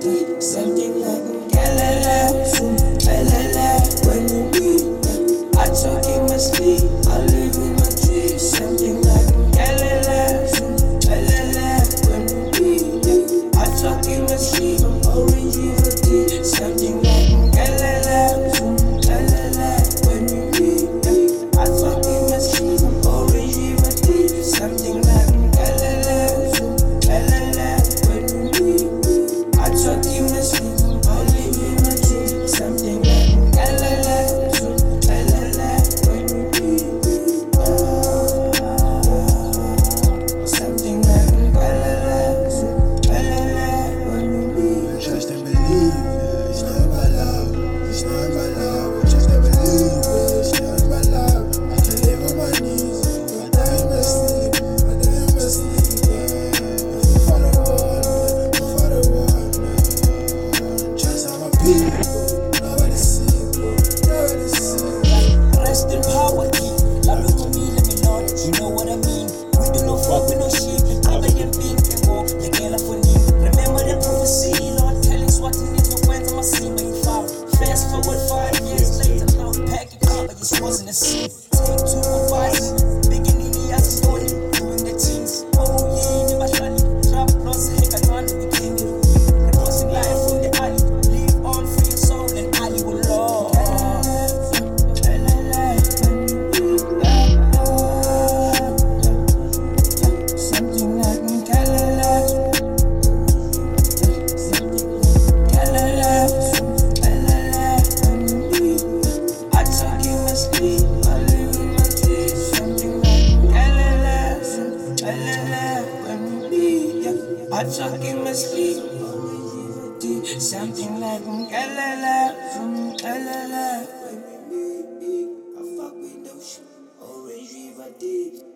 Something like galala, when you meet, I talk in my sleep, I live in my dreams. Something like galala, when you meet, I talk in my sleep, I'm orange river deep. Something like galala, when you meet, I talk in my sleep, I'm orange river deep. Something like galala, when you meet, I talk in my sleep, I live in my dreams. Something like galala, when you meet, something like galala, when you meet. Trust and believe, it's not my love, it's not my love. Trust and believe, it's not my love. I can live on my knees, I die in my sleep, I die in my sleep. For the world, for the world. Trust on my people, nobody see, nobody see. Rest in power, king. Love you for me, let me know. You know what I mean. We do no fuck with no sheep. Cover them pink and walk. The girl for me. Remember the prophecy, Lord. Telling what in it, no friends, I'm a see my foul. Fast forward 5 years later, now pack it up, but this wasn't a scene. Take 2 for 5. Beginning the as story, doing the things. Oh yeah, never shall trap plus heck and run the king. Reposing life from the alley. Live on for your soul and alley will love. Something like galala, when you meet, I talk in my sleep, I live in my dreams. Something like galala, when you meet, I talk in my sleep, something like galala, when you meet, I fuck with no shit, orange river deep.